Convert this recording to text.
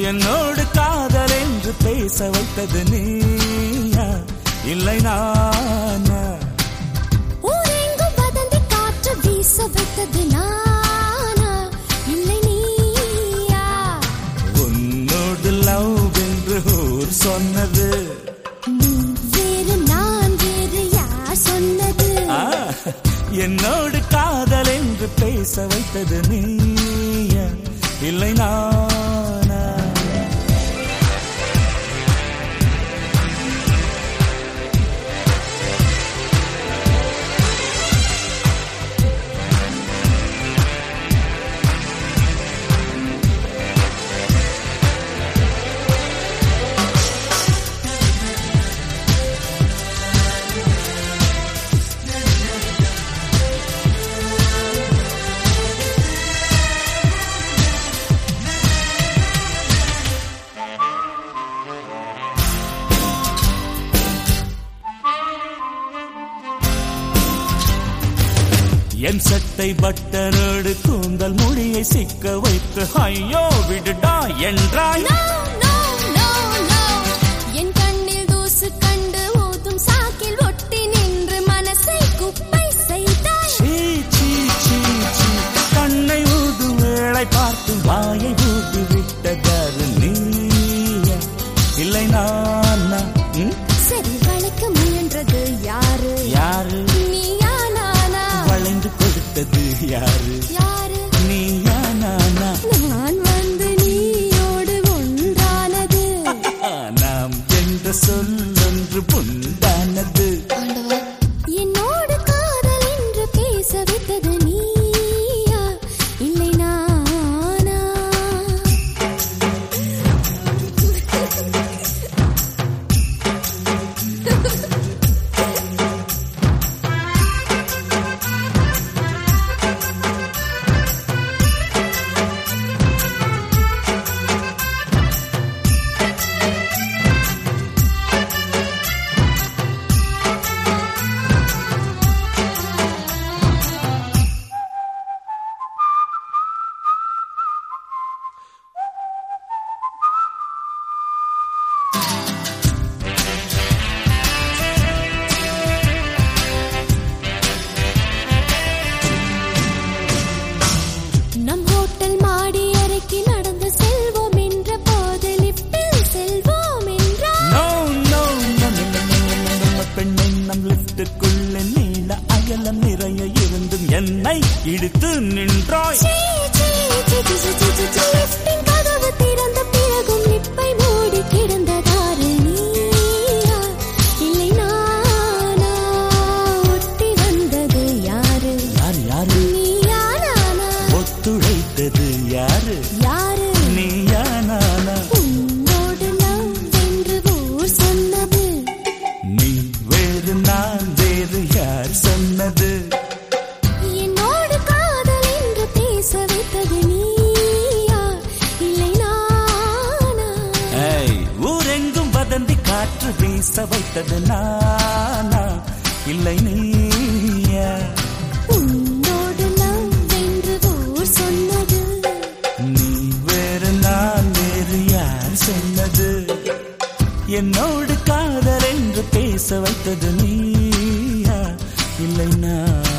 என்னோடு காதல் என்று பேச வைத்தது நீயா இல்லை நானா? ஊரெங்கும் வதந்தி காற்று வீச வைத்தது நானா இல்லை நீயா? உன்னோடு லவ் என்று ஊர் சொன்னது நீ வேறு நான் வேறு யார் சொன்னது? என்னோடு காதல் என்று பேச வைத்தது நீயா இல்லை நானா? என் சட்டை பட்டரோடு கூந்தல் முடியை சிக்க வைத்து ஐயோ விடுடா என்றாய். என் கண்ணில் தூசு கண்டு ஊதும் சாக்கில் ஒட்டி நின்று மனசை குப்பை செய்தாய். கண்ணை ஊது வேளை பார்த்து வாயை ஊது விட்டதாரு நீயா இல்லை நானா? சரி வளைக்க முயன்றது யாரு? யாரு? நீயா நானா? வளைந்து கொடுத்தது யாரு? யாரு? நீயா நானா? நான் வந்து நீயோடு ஒன்றானது நாம் என்ற சொல்லொன்று புண்டானது. என்னோடு காதல் என்று பேச வைத்தது நீயா இல்லை நானா? நம் ஹோட்டல் மாடி அறைக்கு நடந்து செல்வோம் என்ற போது லிப்டில் செல்வோம் என்றால் பெண்ணை நம் லிப்டுக்குள்ள நீள அகலம் நிறைய இருந்தும் என்னை இழுத்து நின்றாய். லிப்டின் கதவு திறந்த பிறகும் லிப்பை மூடி கிடந்ததாரு நீயா இல்லை நானா? ஒட்டி வந்தது யாரு? யாரு? நீயா நானா? ஒத்துழைத்தது யாரு? யாரு? நீயா நானா? உன்னோடு லவ் என்று ஊர் சொன்னது நீ வேறு நான் வேறு யார் சொன்னது? என்னோடு காதல் என்று பேச வைத்தது நீயா இல்லை நானா? ஊரெங்கும் வதந்தி காற்று வீச வைத்தது நானா இல்லை நீயா? உன்னோடு லவ் என்று ஊர் சொன்னது நீ வேறு நான் வேறு யார் சொன்னது? என்னோடு காதல் என்று பேச வைத்தது நீயா இல்லை நான்?